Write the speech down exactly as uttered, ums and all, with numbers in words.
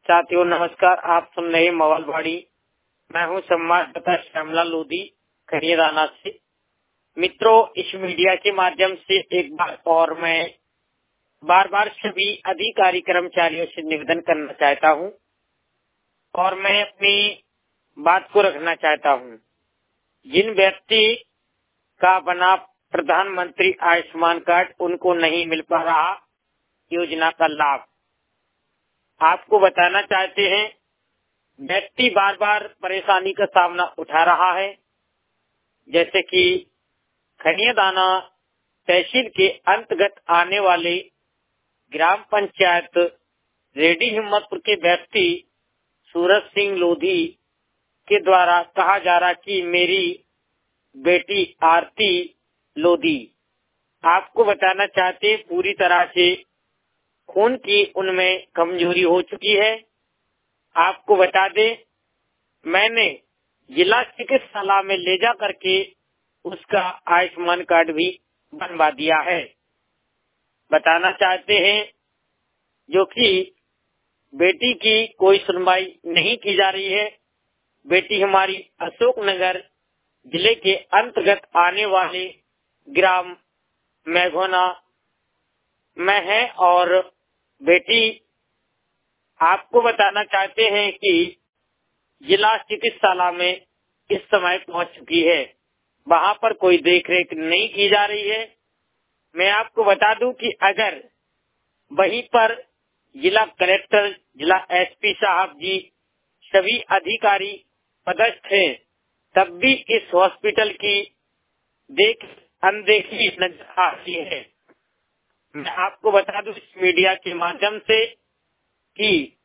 साथियों नमस्कार। आप सुन रहे मवालवाड़ी। मैं हूं संवाददाता श्यामला लोधी खरियादाना से। मित्रों, इस मीडिया के माध्यम से एक बार और मैं बार बार सभी अधिकारी कर्मचारियों से निवेदन करना चाहता हूं और मैं अपनी बात को रखना चाहता हूं। जिन व्यक्ति का बना प्रधानमंत्री आयुष्मान कार्ड, उनको नहीं मिल पा रहा योजना का लाभ। आपको बताना चाहते हैं, व्यक्ति बार बार परेशानी का सामना उठा रहा है। जैसे कि खरियादाना तहसील के अंतर्गत आने वाले ग्राम पंचायत रेडी हिम्मतपुर के व्यक्ति सूरज सिंह लोधी के द्वारा कहा जा रहा कि मेरी बेटी आरती लोधी, आपको बताना चाहते पूरी तरह से खून की उनमें कमजोरी हो चुकी है। आपको बता दें, मैंने जिला चिकित्सालय में ले जा करके उसका आयुष्मान कार्ड भी बनवा दिया है। बताना चाहते हैं जो कि बेटी की कोई सुनवाई नहीं की जा रही है। बेटी हमारी अशोकनगर जिले के अंतर्गत आने वाले ग्राम मैघोना में है और बेटी आपको बताना चाहते हैं कि जिला चिकित्सालय में इस समय पहुंच चुकी है। वहां पर कोई देखरेख नहीं की जा रही है। मैं आपको बता दूं कि अगर वहीं पर जिला कलेक्टर, जिला एसपी साहब जी, सभी अधिकारी पदस्थ हैं, तब भी इस हॉस्पिटल की देख अनदेखी नजर आती है। मैं आपको बता दूं इस मीडिया के माध्यम से कि